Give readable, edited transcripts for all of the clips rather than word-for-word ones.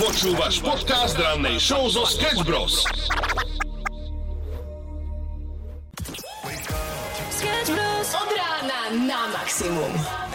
Počúvaš podcast rannej show zo Sketch Bros. Sketch Bros. Od rána na maximum.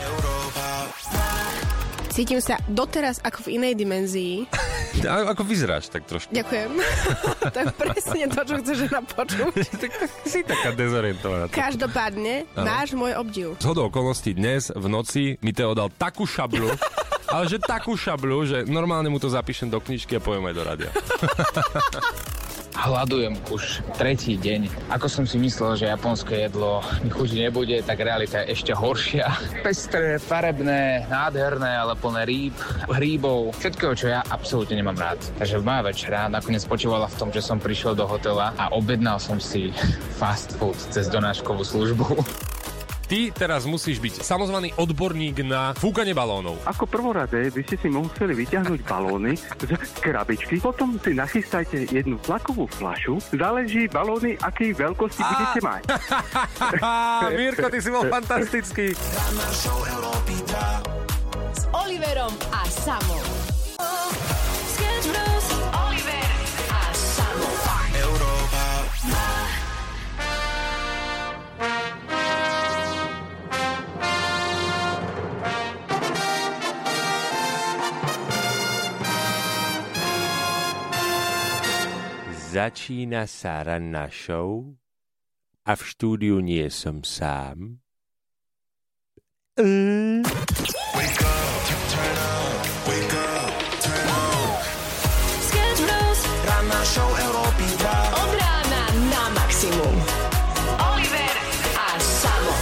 Cítim sa doteraz ako v inej dimenzii. Ako vyzeráš tak trošku. Ďakujem. To je presne to, čo chceš žena počuť. Tak si taká dezorientovaná. Každopádne, máš môj obdiv. Zhodou okolností dnes v noci mi Teo dal takú šablu, ale že takú šablu, že normálne mu to zapíšem do knižky a poviem aj do rádia. Hľadujem už tretí deň. Ako som si myslel, že japonské jedlo mi chutiť nebude, tak realita je ešte horšia. Pestré, farebné, nádherné, ale plné hríbov, všetkého, čo ja absolútne nemám rád. Takže moja večera nakoniec spočívala v tom, že som prišiel do hotela a objednal som si fast food cez donáškovú službu. Ty teraz musíš byť samozvaný odborník na fúkanie balónov. Ako prvorade by ste si museli vyťahnuť balóny z krabičky, potom si nachystajte jednu tlakovú fľašu, záleží balóny, akej veľkosti budete mať. Mirko, ty si bol fantastický. S Oliverom a Samom. Sketch Bros. Oliver a Samo. Začína sa ranná show a v štúdiu nie som sám. Sketch Bros. Ranná show Európy 2. Od rána na maximum. Oliver a Samo.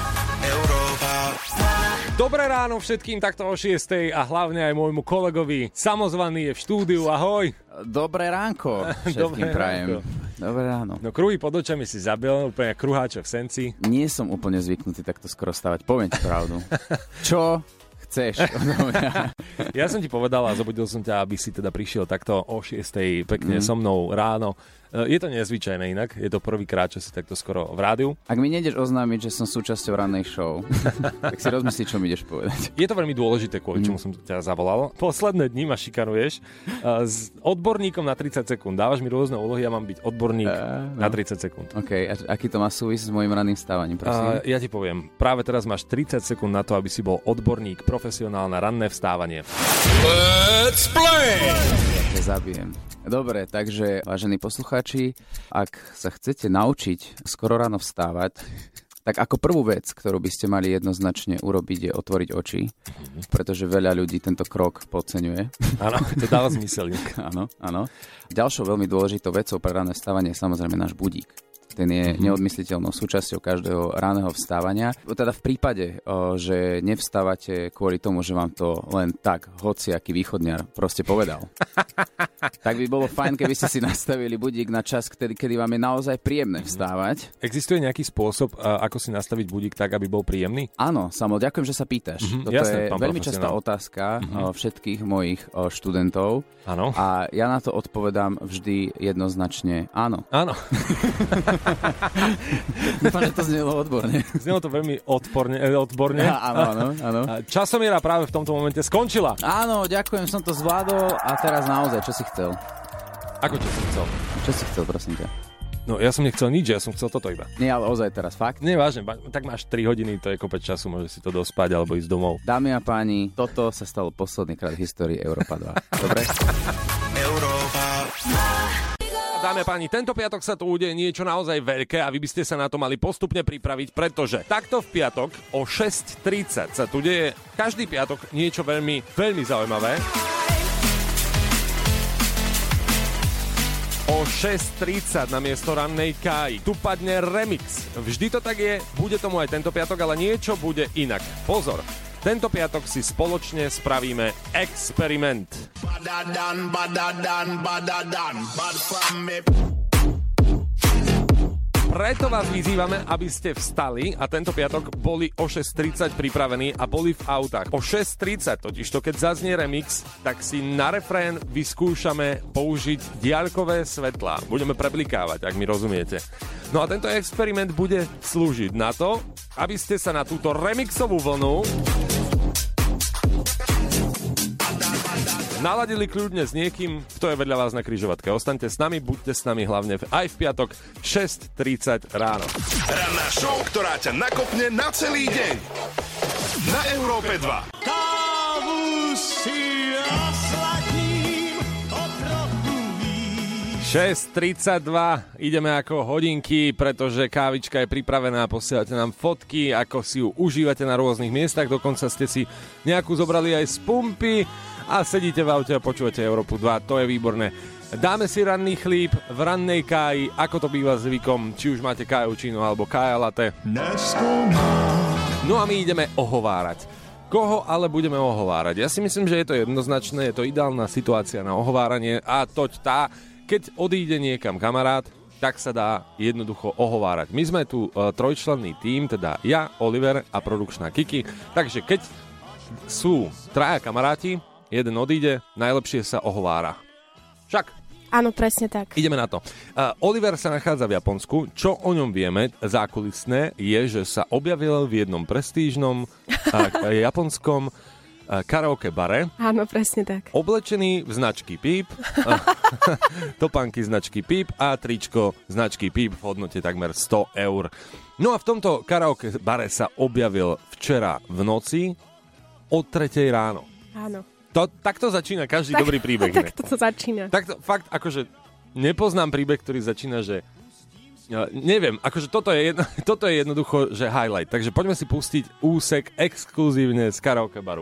Dobré ráno všetkým takto o 6:00 a hlavne aj môjmu kolegovi. Samozvaný je v štúdiu. Ahoj. Dobré ránko všetkým prajem. Dobré ráno. No kruhy pod očami si zabil, úplne kruháča v senci. Nie som úplne zvyknutý takto skoro stavať. Poviem ti pravdu. Čo chceš? Ja som ti povedal a zobudil som ťa, aby si teda prišiel takto o 6:00 pekne so mnou ráno. Je to nezvyčajné inak, je to prvýkrát, čo si takto skoro v rádiu. Ak mi nejdeš oznámiť, že som súčasťou rannej show, tak si rozmyslí, čo mi ideš povedať. Je to veľmi dôležité, kvôli čomu som ťa zavolal. Posledné dni ma šikanuješ s odborníkom na 30 sekúnd. Dávaš mi rôzne úlohy a mám byť odborník na 30 sekúnd. OK, a aký to má súvisť s mojím ranným stávaním, prosím? Ja ti poviem, práve teraz máš 30 sekúnd na to, aby si bol odborník, profesionál na ranné vstávanie. Let's play! Ja zabijem. Dobre, takže vážení poslucháči, ak sa chcete naučiť skoro ráno vstávať, tak ako prvú vec, ktorú by ste mali jednoznačne urobiť, je otvoriť oči, pretože veľa ľudí tento krok podceňuje. Áno, to dáva zmysel. Áno, áno. Ďalšou veľmi dôležitou vecou pre ranné vstávanie je samozrejme náš budík. Ten je neodmysliteľnou súčasťou každého ráneho vstávania. Teda v prípade, že nevstávate kvôli tomu, že vám to len tak hociaký východňar proste povedal, tak by bolo fajn, keby ste si nastavili budík na čas, kedy vám je naozaj príjemné vstávať. Existuje nejaký spôsob, ako si nastaviť budík tak, aby bol príjemný? Áno, Samo, ďakujem, že sa pýtaš. Toto jasné, je veľmi častá otázka všetkých mojich študentov. Áno. A ja na to odpovedám vždy jednoznačne áno. Áno. Dúfam, že to znelo odborne. Znelo to veľmi odborne. Áno. Časomiera práve v tomto momente skončila. Áno, ďakujem, som to zvládol a teraz naozaj, čo si chcel? Ako čo si chcel? Čo si chcel, prosím ťa? No ja som nechcel nič, ja som chcel toto iba. Nie, ale ozaj teraz, fakt? Nie, vážne, tak máš 3 hodiny, to je kopec času, môžeš si to dospať alebo ísť domov. Dámy a páni, toto sa stalo posledný krát v histórii Európa 2. Dobre? Dámy a páni, tento piatok sa tu udeje niečo naozaj veľké a vy by ste sa na to mali postupne pripraviť, pretože takto v piatok o 6:30 sa tu deje každý piatok niečo veľmi, veľmi zaujímavé. O 6:30 namiesto rannej káji tu padne remix. Vždy to tak je, bude tomu aj tento piatok, ale niečo bude inak. Pozor! Tento piatok si spoločne spravíme experiment. Preto vás vyzývame, aby ste vstali a tento piatok boli o 6:30 pripravení a boli v autách. O 6:30 totižto, keď zaznie remix, tak si na refrén vyskúšame použiť diaľkové svetlá. Budeme preblikávať, ak mi rozumiete. No a tento experiment bude slúžiť na to, aby ste sa na túto remixovú vlnu naladili kľudne s niekým, kto je vedľa vás na križovatke. Ostaňte s nami, buďte s nami hlavne aj v piatok 6:30 ráno. Ranná show, ktorá ťa nakopne na celý deň. Na Európe 2. Kávu si osladím o trochu víc. 6:32, ideme ako hodinky, pretože kávička je pripravená, posielate nám fotky, ako si ju užívate na rôznych miestach, dokonca ste si nejakú zobrali aj z pumpy a sedíte v aute a počúvate Európu 2, to je výborné. Dáme si ranný chlíp v rannej káji, ako to býva zvykom, či už máte kajučinu alebo kája latte. No a my ideme ohovárať. Koho ale budeme ohovárať? Ja si myslím, že je to jednoznačné, je to ideálna situácia na ohováranie a toť tá, keď odíde niekam kamarát, tak sa dá jednoducho ohovárať. My sme tu trojčlenný tím, teda ja, Oliver a produkčná Kiki, takže keď sú traja kamaráti, jeden odíde, najlepšie sa ohovára. Však? Áno, presne tak. Ideme na to. Oliver sa nachádza v Japonsku. Čo o ňom vieme zákulisné je, že sa objavil v jednom prestížnom japonskom karaoke bare. Áno, presne tak. Oblečený v značky Peep, topánky značky Peep a tričko značky Peep v hodnote takmer 100 eur. No a v tomto karaoke bare sa objavil včera v noci o 3:00 ráno. Áno. Takto začína každý dobrý príbeh. Takto to začína. Takto, fakt, akože nepoznám príbeh, ktorý začína, že neviem, akože toto je jednoducho, že highlight. Takže poďme si pustiť úsek exkluzívne z karaoke baru.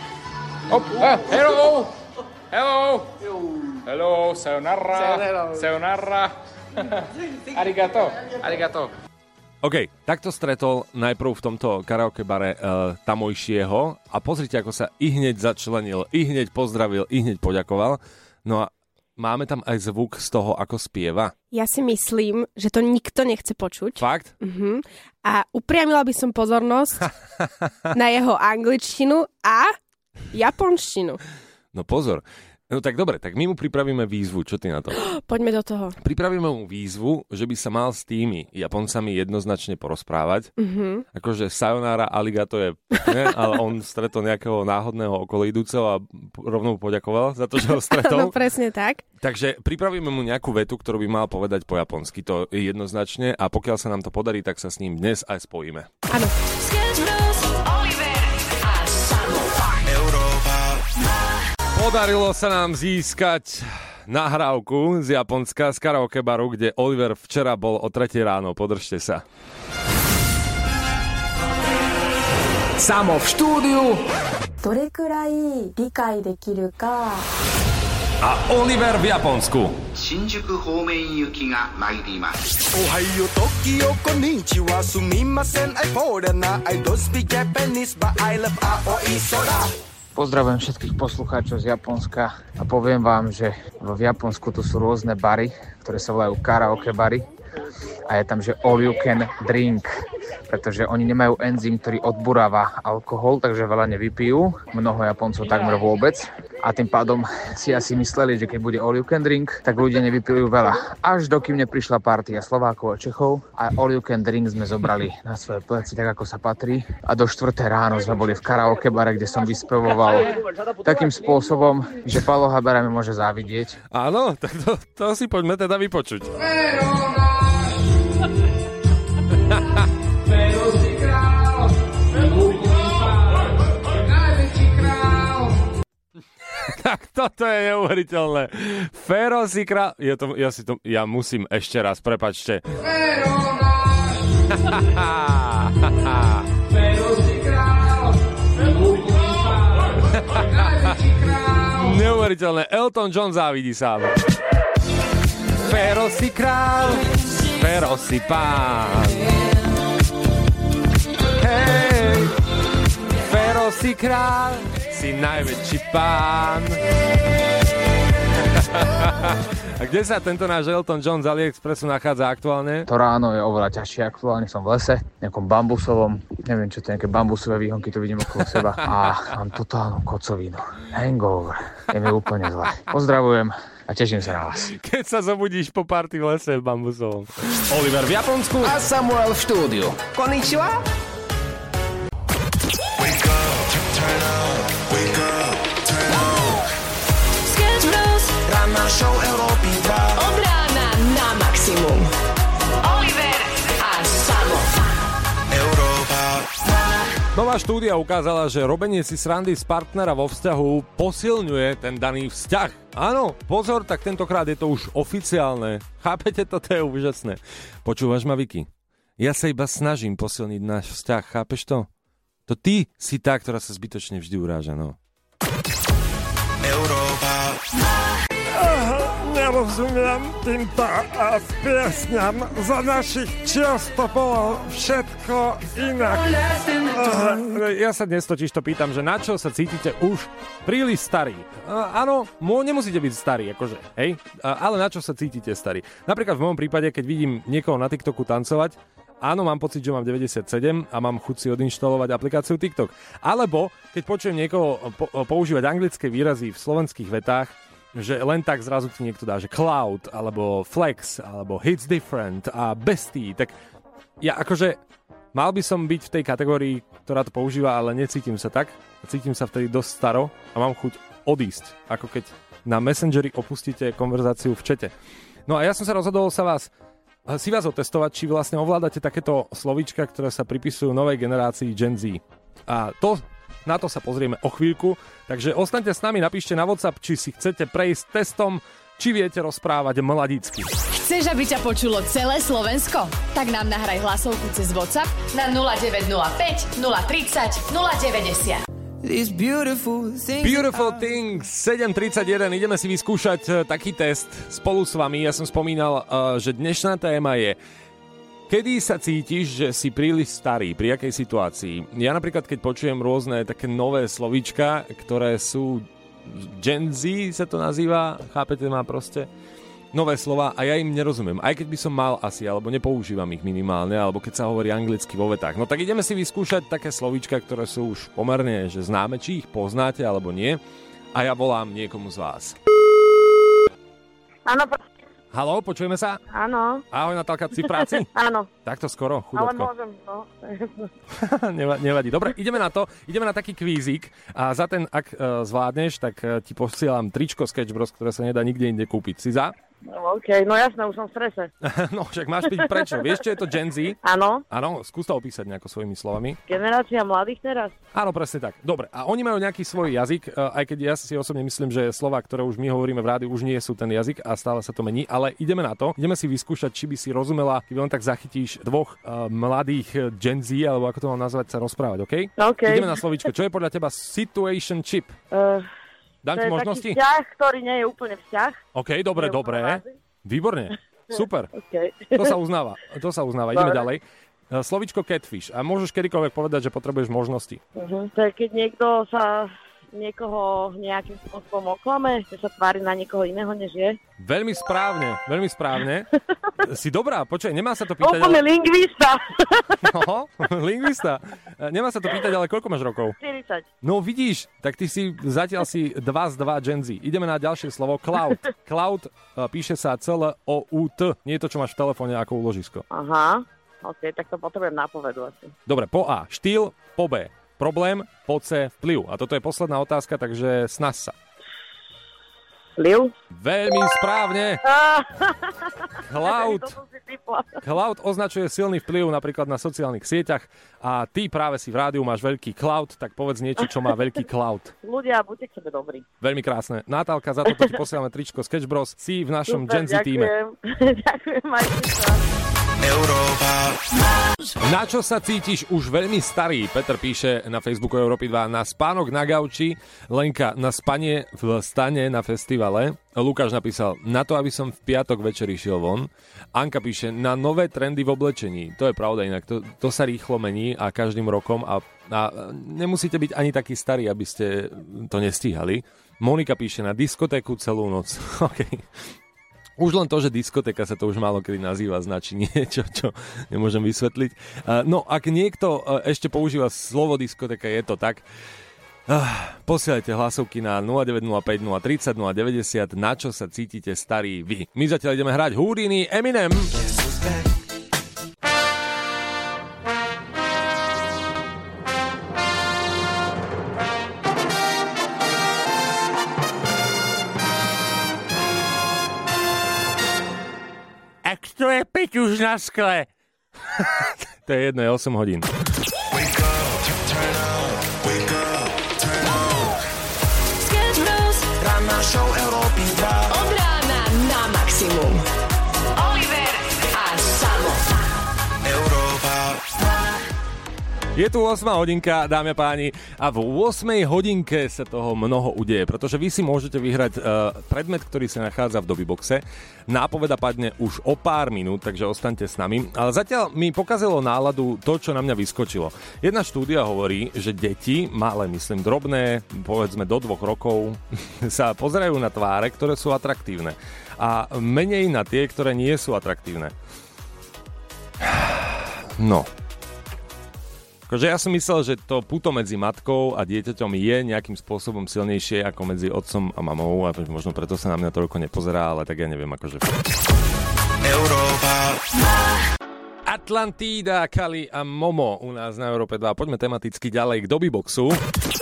Hello! Hello! Hello, sayonara. Arigato. OK, takto stretol najprv v tomto karaoke bare tamojšieho a pozrite, ako sa ihneď začlenil, ihneď pozdravil, ihneď poďakoval. No a máme tam aj zvuk z toho, ako spieva. Ja si myslím, že to nikto nechce počuť. Fakt? Uh-huh. A upriamila by som pozornosť na jeho angličtinu a japonštinu. No pozor. No tak dobre, tak my mu pripravíme výzvu. Čo ty na to? Poďme do toho. Pripravíme mu výzvu, že by sa mal s tými Japoncami jednoznačne porozprávať. Uh-huh. Akože sayonara aligato je pekné, ale on stretol nejakého náhodného okoloidúceho a rovnou poďakoval za to, že ho stretol. No presne tak. Takže pripravíme mu nejakú vetu, ktorú by mal povedať po japonsky. To je jednoznačne a pokiaľ sa nám to podarí, tak sa s ním dnes aj spojíme. Áno. Podarilo sa nám získať nahrávku z Japonska, z karaoke baru, kde Oliver včera bol o 3:00 ráno. Podržte sa. Samo v štúdiu. A Oliver v Japonsku. Ohio, Tokyo, konnichiwa, sumimasen, I foreigner, I don't speak Japanese, but I love Aoi Sora. Pozdravujem všetkých poslucháčov z Japonska a poviem vám, že v Japonsku tu sú rôzne bary, ktoré sa volajú karaoke bary a je tam, že all you can drink, pretože oni nemajú enzym, ktorý odburáva alkohol, takže veľa nevypijú, mnoho Japoncov takmer vôbec a tým pádom si asi mysleli, že keď bude all you can drink, tak ľudia nevypijú veľa. Až dokým neprišla partia Slovákov a Čechov a all you can drink sme zobrali na svoje pleci, tak ako sa patrí a do 4:00 ráno sme boli v karaoke bare, kde som vyspevoval takým spôsobom, že Palo Habera mi môže závidieť. Áno, tak to si poďme teda vypočuť. Tak toto je neuveriteľné. Fero si král... Ja musím ešte raz, prepáčte. Neuveriteľné. Elton John závidí sám. Fero si král, Fero si pán. Hej, Fero si král, si najväčší pán. A kde sa tento náš Elton John z AliExpressu nachádza aktuálne? To ráno je oveľa ťažšie, aktuálne som v lese, nejakom bambusovom, neviem čo to je, nejaké bambusové výhonky, to vidím okolo seba a mám totálnu kocovinu, hangover, je mi úplne zle. Pozdravujem a teším sa na vás. Keď sa zobudíš po party v lese v bambusovom. Oliver v Japonsku a Samuel v štúdiu. Konnichiwa. Ranná show Európy 2. Od rána na maximum. Oliver a Samo. Európa. Nová štúdia ukázala, že robenie si srandy z partnera vo vzťahu posilňuje ten daný vzťah. Áno, pozor, tak tentokrát je to už oficiálne. Chápete to? To je úžasné. Počúvaš ma, Vicky? Ja sa iba snažím posilniť náš vzťah, chápeš to? To ty si tá, ktorá sa zbytočne vždy uráža, no. Európa. Nerozumiem týmto piesňam. Za našich čias to bolo všetko inak. Ja sa dnes totiž to pýtam, že na čo sa cítite už príliš starí. Áno, nemusíte byť starí, akože, hej? Ale na čo sa cítite starí? Napríklad v môjom prípade, keď vidím niekoho na TikToku tancovať, áno, mám pocit, že mám 97 a mám chuť si odinštalovať aplikáciu TikTok. Alebo keď počujem niekoho používať anglické výrazy v slovenských vetách, že len tak zrazu ti niekto dá, že cloud, alebo flex, alebo hits different a bestie, tak ja akože mal by som byť v tej kategórii, ktorá to používa, ale necítim sa tak. Cítim sa vtedy dosť staro a mám chuť odísť, ako keď na Messengeri opustíte konverzáciu v čete. No a ja som sa rozhodol vás otestovať, či vlastne ovládate takéto slovíčka, ktoré sa pripisujú novej generácii Gen Z. A na to sa pozrieme o chvíľku, takže ostaňte s nami, napíšte na WhatsApp, či si chcete prejsť testom, či viete rozprávať mladícky. Chceš, aby ťa počulo celé Slovensko? Tak nám nahraj hlasovku cez WhatsApp na 0905 030 090. Beautiful Things 7:31, ideme si vyskúšať taký test spolu s vami. Ja som spomínal, že dnešná téma je: kedy sa cítiš, že si príliš starý? Pri akej situácii? Ja napríklad, keď počujem rôzne také nové slovíčka, ktoré sú Gen Z sa to nazýva, chápete ma proste? Nové slova a ja im nerozumiem. Aj keď by som mal asi, alebo nepoužívam ich minimálne, alebo keď sa hovorí anglicky vo vetách. No tak ideme si vyskúšať také slovíčka, ktoré sú už pomerne, že známe, či ich poznáte alebo nie. A ja volám niekomu z vás. Áno, haló, počujeme sa? Áno. Ahoj, Natálka, si v práci? Áno. Takto skoro, chudotko. Ale môžem, no. Nevadí. Dobre, ideme na to. Ideme na taký kvízik a za ten, ak zvládneš, tak ti posielam tričko Sketch Bros, ktoré sa nedá nikde inde kúpiť. Si za? No, OK, no jasné, už som v strese. No, však máš byť prečo. Vieš, čo je to Gen Z? Áno. Áno, skús to opísať nejako svojimi slovami. Generácia mladých teraz? Áno, presne tak. Dobre, a oni majú nejaký svoj jazyk, aj keď ja si osobne myslím, že slova, ktoré už my hovoríme v rádiu, už nie sú ten jazyk a stále sa to mení, ale ideme na to. Ideme si vyskúšať, či by si rozumela, keď len tak zachytíš dvoch mladých Gen Z, alebo ako to mám nazvať, sa rozprávať, OK? OK. Ideme na slovíčko. Čo je podľa teba situationship? Dám ti možnosti? To je taký vzťah, ktorý nie je úplne vzťah. OK, dobre. Výborne. Super. Okay. To sa uznáva. Ideme ďalej. Slovíčko catfish. A môžeš kedykoľvek povedať, že potrebuješ možnosti. To je, keď niekto sa niekoho nejakým spôsobom oklame, že sa tvári na niekoho iného, než je. Veľmi správne. Si dobrá, počkaj, nemá sa to pýtať... Úplne lingvista. No, lingvista. Nemá sa to pýtať, ale koľko máš rokov? 40. No vidíš, tak ty si zatiaľ si 2 z 2 Gen Z. Ideme na ďalšie slovo. Cloud. Cloud píše sa CLOUT. Nie je to, čo máš v telefóne ako úložisko. Aha, ok, tak to potrebujem nápovedu asi. Dobre, po A. Štýl, po B. Problém, po C. Vplyv. A toto je posledná otázka, takže snaž sa. Vplyv? Veľmi správne. Cloud označuje silný vplyv napríklad na sociálnych sieťach a ty práve si v rádiu máš veľký cloud, tak povedz niečo, čo má veľký cloud. Ľudia, buďte k sebe dobrí. Veľmi krásne. Natálka, za toto ti posielame tričko Sketch Bros. Si v našom Gen Z týme. Ďakujem, majte sa. Európa. Na čo sa cítiš už veľmi starý? Peter píše na Facebooku Európy 2. Na spánok na gauči, Lenka na spanie v stane na festivale. Lukáš napísal, na to, aby som v piatok večer išiel von. Anka píše, na nové trendy v oblečení. To je pravda inak, to sa rýchlo mení a každým rokom a nemusíte byť ani takí starí, aby ste to nestíhali. Monika píše, na diskotéku celú noc. OK. Už len to, že diskotéka sa to už málo kedy nazýva, značí niečo, čo nemôžem vysvetliť. No, ak niekto ešte používa slovo diskotéka, je to tak. Posielajte hlasovky na 0905 030 090, na čo sa cítite starí vy. My zatiaľ ideme hrať Houdini, Eminem. tu je piť už na skle. To je jedno, je 8 hodín. Ranná show Európy 2. Od rána na maximum. Oliver a Samo. Európa. Je tu 8 hodinka, dámy a páni, a v 8 hodinke sa toho mnoho udeje, pretože vy si môžete vyhrať predmet, ktorý sa nachádza v Dobyboxe. Nápoveda padne už o pár minút, takže ostaňte s nami. Ale zatiaľ mi pokazilo náladu to, čo na mňa vyskočilo. Jedna štúdia hovorí, že deti, malé, myslím drobné, povedzme do 2 rokov, sa pozerajú na tváre, ktoré sú atraktívne. A menej na tie, ktoré nie sú atraktívne. No. Akože ja som myslel, že to puto medzi matkou a dieťaťom je nejakým spôsobom silnejšie ako medzi otcom a mamou a možno preto sa na mňa toľko nepozerá, ale tak ja neviem, akože... Európa. Atlantída, Kali a Momo u nás na Európe 2. Poďme tematicky ďalej k Dobyboxu.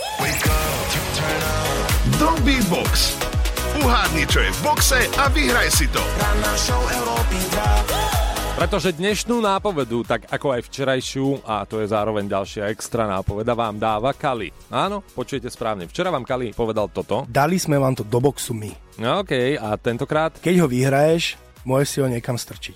Dobybox. Uhádni, čo je v boxe a vyhraj si to. Ranná show Európy 2. Pretože dnešnú nápovedu, tak ako aj včerajšiu, a to je zároveň ďalšia extra nápoveda, vám dáva Kali. Áno, počujete správne. Včera vám Kali povedal toto. Dali sme vám to do boxu my. No, OK, a tentokrát? Keď ho vyhraješ, môžeš si ho niekam strčiť.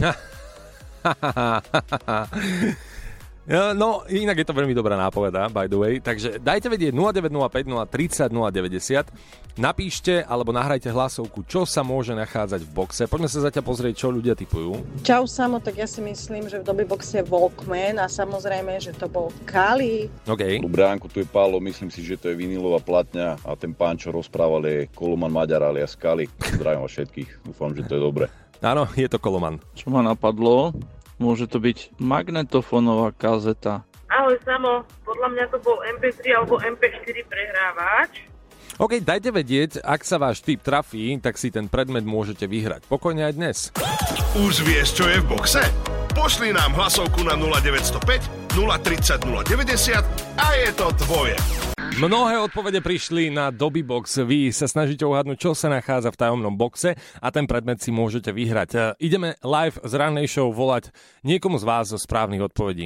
No, inak je to veľmi dobrá nápoveda, by the way. Takže dajte vedieť 0905 030 090. Napíšte alebo nahrajte hlasovku, čo sa môže nachádzať v boxe. Poďme sa zatiaľ pozrieť, čo ľudia tipujú. Čau Samo, tak ja si myslím, že v Dobyboxe je Walkman a samozrejme, že to bol Kali. OK. Bránku, tu je Pálo, myslím si, že to je vinilová platňa a ten pán, čo rozprával, je Koloman Maďar alias Kali. Zdravím vás všetkých, dúfam, že to je dobre. Áno, je to Koloman. Čo ma napadlo? Môže to byť magnetofónová kazeta. Ahoj Samo, podľa mňa to bol MP3 alebo MP4 prehrávač. OK, dajte vedieť, ak sa váš tip trafí, tak si ten predmet môžete vyhrať. Pokojne aj dnes. Už vieš, čo je v boxe? Pošli nám hlasovku na 0905 030 090 a je to tvoje. Mnohé odpovede prišli na Dobybox. Vy sa snažíte uhádnuť, čo sa nachádza v tajomnom boxe a ten predmet si môžete vyhrať. Ideme live z rannej show volať niekomu z vás zo správnych odpovedí.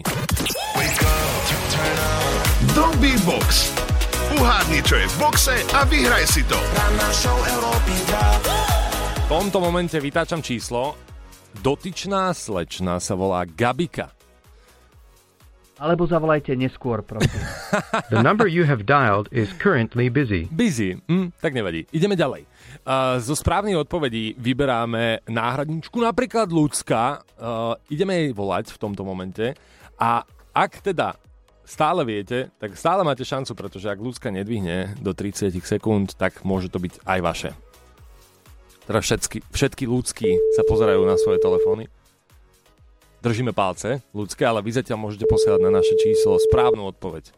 Dobybox. Uhádni, čo je v boxe a vyhraj si to. Ranná show Európy 2. V tomto momente vytáčam číslo. Dotyčná slečna sa volá Gabika. Alebo zavolajte neskôr, prosím. The number you have dialed is currently busy. Busy? Tak nevadí. Ideme ďalej. Zo správnych odpovedí vyberáme náhradničku, napríklad Ľudská. Ideme jej volať v tomto momente. A ak teda stále viete, tak stále máte šancu, pretože ak Ľudská nedvihne do 30 sekúnd, tak môže to byť aj vaše. Teda všetky ľudskí sa pozerajú na svoje telefóny. Držíme palce, ľudské, ale vy zatiaľ môžete posielať na naše číslo správnu odpoveď.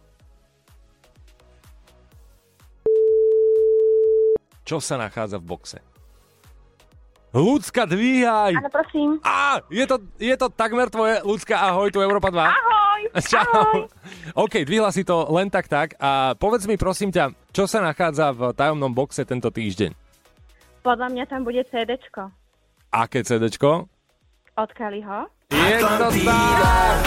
Čo sa nachádza v boxe? Ľudská, dvíhaj! Áno, prosím. Je to takmer tvoje. Ľudská, ahoj, tu Európa 2. Ahoj! Čau. Ahoj. OK, dvihla si to len tak a povedz mi prosím ťa, čo sa nachádza v tajomnom boxe tento týždeň? Podľa mňa tam bude CDčko. Aké CDčko? Od Kaliho. Je to tak!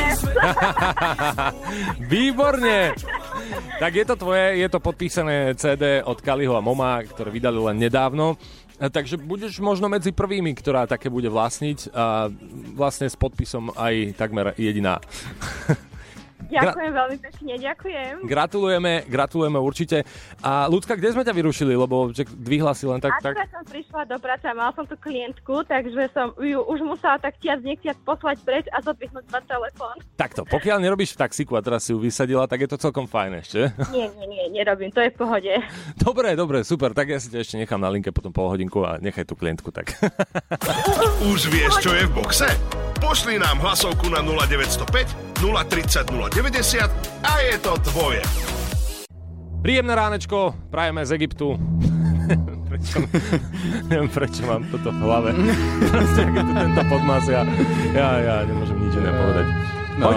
Výborne! Tak je to tvoje, je to podpísané CD od Kaliho a Moma, ktoré vydali len nedávno. Takže budeš možno medzi prvými, ktorá také bude vlastniť a vlastne s podpisom aj takmer jediná. Ďakujem veľmi pekne, ďakujem. Gratulujeme určite. A Ľudská, kde sme ťa vyrušili? Lebo dvihla si len tak... Akurát som prišla do práce a mal som tu klientku, takže som ju už musela tak nechtiac poslať preč a zodvihnúť ma telefón. Takto, pokiaľ nerobíš v taxíku a teraz si ju vysadila, tak je to celkom fajn ešte. Nie, nerobím, to je v pohode. Dobre, super, tak ja si ťa ešte nechám na linke potom pol hodinku a nechaj tú klientku tak. Už vieš, čo je v boxe? Pošli nám hlasovku na 0905 030 090 a je to tvoje. Príjemné ránečko, prajeme z Egyptu. Neviem, prečo mám toto v hlave. Proste, ak je tu tento podmas, ja nemôžem nič iné povedať. No.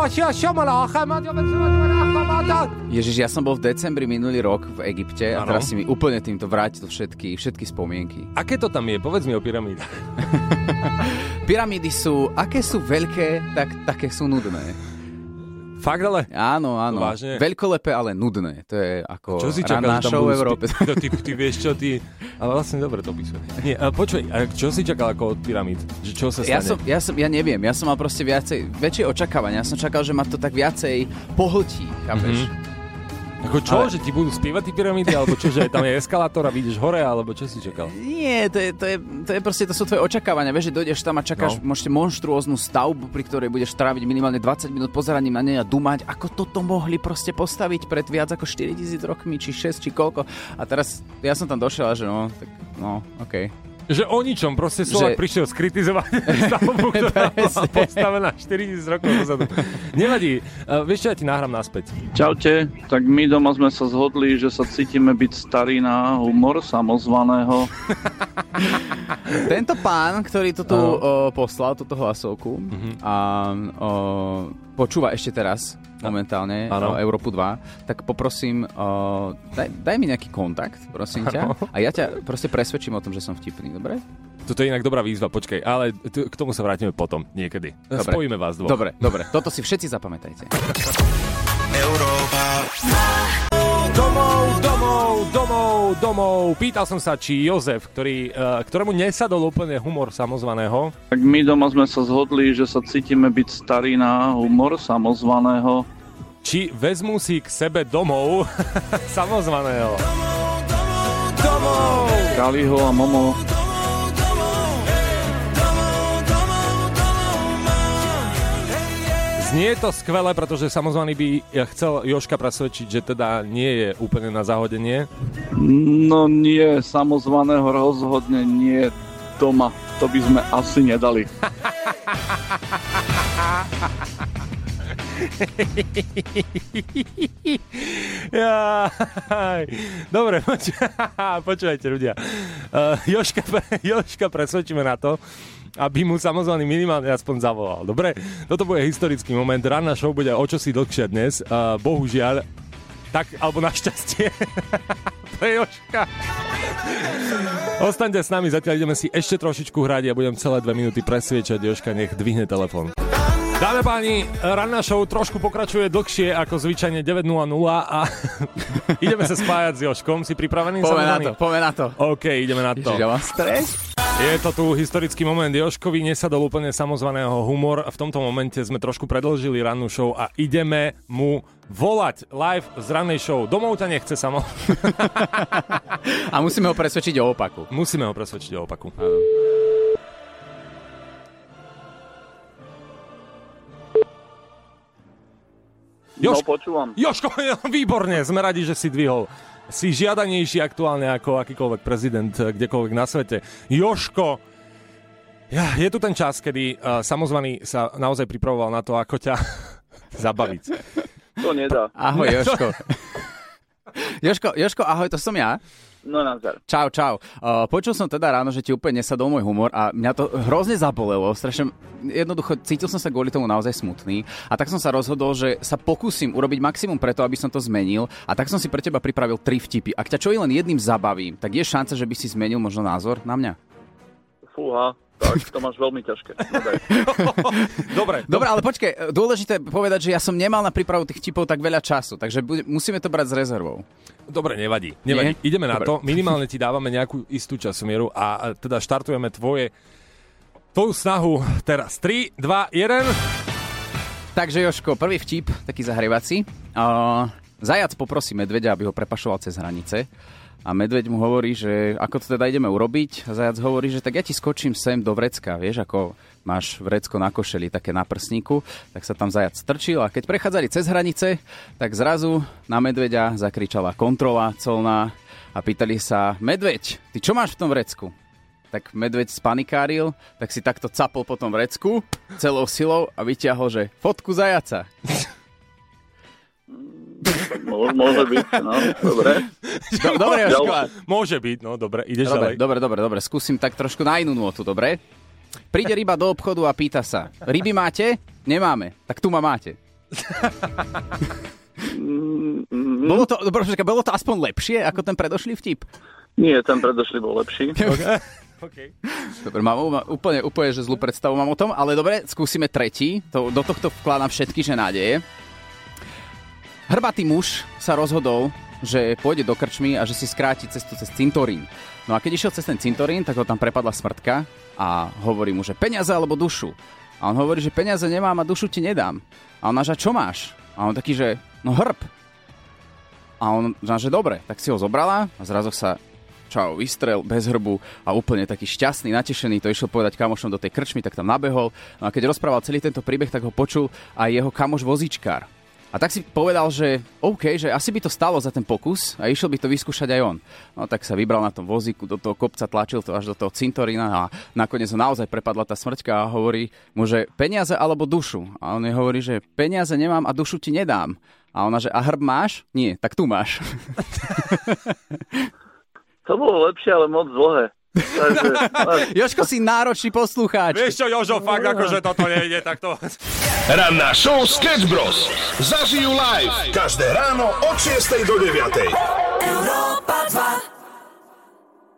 Ježiš, ja som bol v decembri minulý rok v Egypte a teraz si mi úplne týmto vrátil všetky spomienky. Aké to tam je? Povedz mi o pyramídach. pyramídy sú, aké sú veľké, tak také sú nudné. Fakt ale? Áno. Vážne? Veľkolepé, ale nudné. To je ako čo si čakal, ranná show v Európe. Ty vieš čo, ale vlastne dobre to písme. Nie, počuj, čo si čakal ako od pyramíd? Že čo sa stane? Ja neviem, ja som mal proste väčšie očakávania. Ja som čakal, že ma to tak viacej pohltí, chápeš? Ako čo, že ti budú spievať tí pyramídy, alebo čo, že tam je eskalátor a vyjdeš hore, alebo čo si čakal? Nie, to je proste, to sú tvoje očakávania. Vieš, že dojdeš tam a čakáš možno monštruóznu stavbu, pri ktorej budeš tráviť minimálne 20 minút pozeraním na nej a dumať, ako toto mohli proste postaviť pred viac ako 4000 rokmi, či 6, či koľko. A teraz ja som tam došiel a že okej. Že o ničom, proste Slovák prišiel skritizovať stavbu, ktorá bola postavená 4000 rokov dozadu. Nevadí, vieš čo, ja ti nahrám naspäť. Čaute, tak my doma sme sa zhodli, že sa cítime byť starí na humor samozvaného. Tento pán, ktorý to tu poslal, túto hlasovku a počúva ešte teraz momentálne Európu 2, tak poprosím, daj mi nejaký kontakt, prosím ťa, a ja ťa proste presvedčím o tom, že som vtipný, dobre? Toto je inak dobrá výzva, počkaj, ale k tomu sa vrátime potom, niekedy. Dobre. Spojíme vás dvoch. Dobre, toto si všetci zapamätajte. Európa. Domov. Pýtal som sa, či Jozef, ktorému nesadol úplne humor samozvaného. Tak my doma sme sa zhodli, že sa cítime byť starí na humor samozvaného. Či vezmú si k sebe domov samozvaného. Domov. Kaliho a Momo. Nie je to skvelé, pretože samozvaný by chcel Jožka presvedčiť, že teda nie je úplne na zahodenie. No nie, samozvaného rozhodne nie doma. To by sme asi nedali. Dobre, počúvajte ľudia. Jožka presvedčíme na to, aby mu samozvaný minimálne aspoň zavolal. Dobre, toto bude historický moment. Ranná show bude o čosi dlhšia dnes. Bohužiaľ, tak, alebo našťastie. To je Jožka. Ostaňte s nami, zatiaľ ideme si ešte trošičku hrať a budem celé 2 minúty presviečať Jožka, nech dvihne telefón. Dáme páni, ranná show trošku pokračuje dlhšie ako zvyčajne 9.00 a ideme sa spájať s Jožkom. Si pripravený? Poďme na to. OK, ideme na to. Ježiš, ja mám stres. Je to tu historický moment. Jožkovi nesadol úplne samozvaného humor. V tomto momente sme trošku predĺžili rannú show a ideme mu volať live z rannej show. Domov ťa nechce samo. A musíme ho presvedčiť o opaku. Počúvam. Jožko, výborne, sme radi, že si dvihol. Si žiadanejší aktuálne ako akýkoľvek prezident kdekoľvek na svete. Jožko, je tu ten čas, kedy samozvaný sa naozaj pripravoval na to, ako ťa zabaviť. To nedá. Ahoj, Jožko. Jožko, ahoj, to som ja. No nazdar. Čau. Počul som teda ráno, že ti úplne nesadol môj humor a mňa to hrozne zabolelo. Strašne jednoducho cítil som sa kvôli tomu naozaj smutný a tak som sa rozhodol, že sa pokúsim urobiť maximum preto, aby som to zmenil a tak som si pre teba pripravil 3 vtipy. Ak ťa čo i len jedným zabavím, tak je šanca, že by si zmenil možno názor na mňa? Fúha. Tak, to máš veľmi ťažké. Dobre, ale počkaj, dôležité povedať, že ja som nemal na prípravu tých tipov tak veľa času, takže musíme to brať s rezervou. Dobre, nevadí. Ideme na to. Minimálne ti dávame nejakú istú časomieru a teda štartujeme tvoju snahu teraz. 3, 2, 1. Takže Jožko, prvý vtip, taký zahrievací. Zajac poprosí medveďa, aby ho prepašoval cez hranice. A medveď mu hovorí, že ako to teda ideme urobiť. A zajac hovorí, že tak ja ti skočím sem do vrecka. Vieš, ako máš vrecko na košeli, také na prsníku. Tak sa tam zajac strčil a keď prechádzali cez hranice, tak zrazu na medveďa zakričala kontrola colná a pýtali sa: medveď, ty čo máš v tom vrecku? Tak medveď spanikáril, tak si takto capol po tom vrecku celou silou a vyťahol, že fotku zajaca. Môže byť, no, dobre. Dobre, Jožko. Môže byť, no, dobre, ideš ďalej. Dobre, skúsim tak trošku na inú nôtu, dobre? Príde ryba do obchodu a pýta sa: ryby máte? Nemáme. Tak tu ma máte. Bolo to aspoň lepšie ako ten predošlý vtip? Nie, ten predošlý bol lepší. Okay. Dobre, mám úplne že zlú predstavu mám o tom, ale dobre, skúsime tretí. Do tohto vkladám všetky nádeje. Hrbatý muž sa rozhodol, že pôjde do krčmy a že si skráti cestu cez cintorín. No a keď išiel cez ten cintorín, tak ho tam prepadla smrtka a hovorí mu, že peniaze alebo dušu. A on hovorí, že peniaze nemám a dušu ti nedám. A ona, že čo máš? A on taký, že no hrb. A on, že dobre, tak si ho zobrala a zrazu sa vystrel bez hrbu a úplne taký šťastný, natešený, to išiel povedať kamošom do tej krčmy, tak tam nabehol. No a keď rozprával celý tento príbeh, tak ho počul aj jeho kamoš vozíčkár. A tak si povedal, že OK, že asi by to stalo za ten pokus a išiel by to vyskúšať aj on. No tak sa vybral na tom vozíku, do toho kopca tlačil to až do toho cintorína a nakoniec ho naozaj prepadla tá smrťka a hovorí mu, že peniaze alebo dušu. A on jej hovorí, že peniaze nemám a dušu ti nedám. A ona, že a hrb máš? Nie, tak tu máš. To bolo lepšie, ale moc dlhé. Takže... Jožko, si náročný poslucháč. Vieš čo, Jožo, fakt akože toto nejde takto. Ranná show Sketch Bros. Zažijú live každé ráno od 6 do 9. Európa 2.